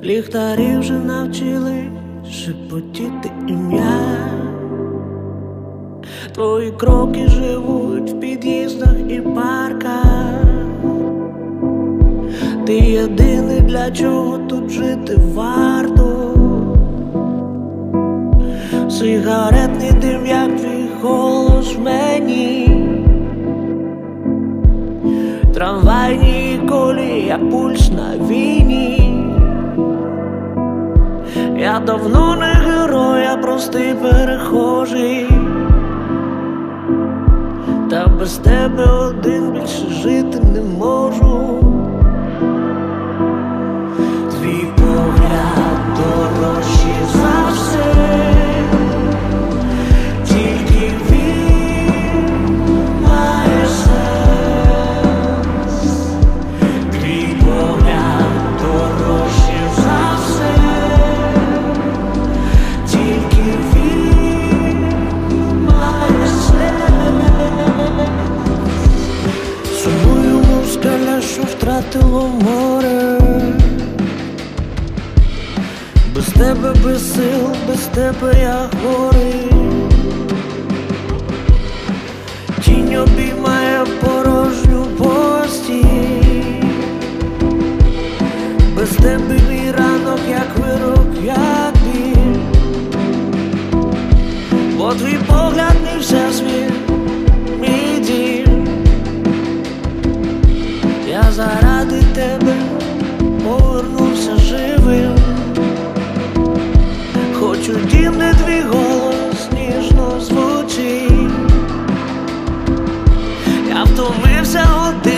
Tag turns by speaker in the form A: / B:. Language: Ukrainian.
A: Ліхтарі вже навчили шепотіти ім'я. Твої кроки живуть в під'їздах і парках. Ти єдиний, для чого тут жити варто. Сигаретний дим, як твій голос в мені. Трамвайні колії, як пульс на війні. Я давно не герой, я простий перехожий. Та без тебе один більше жити не можу. Твій погляд дорожчий за все. Тільки він має сенс. Твій погляд дорожчий за все. Тільки він має сенс. Сумую, мов скеля, що втратило море. Без тебе, без сил, без тебе я хворий. Тінь обіймає порожню постіль. Без тебе мій ранок, як вирок, як біль. Бо твій погляд, мій всесвіт, мій дім. Я заради тебе повернувся живим. Хочу дім, де твій голос ніжно звучить. Я втомився один.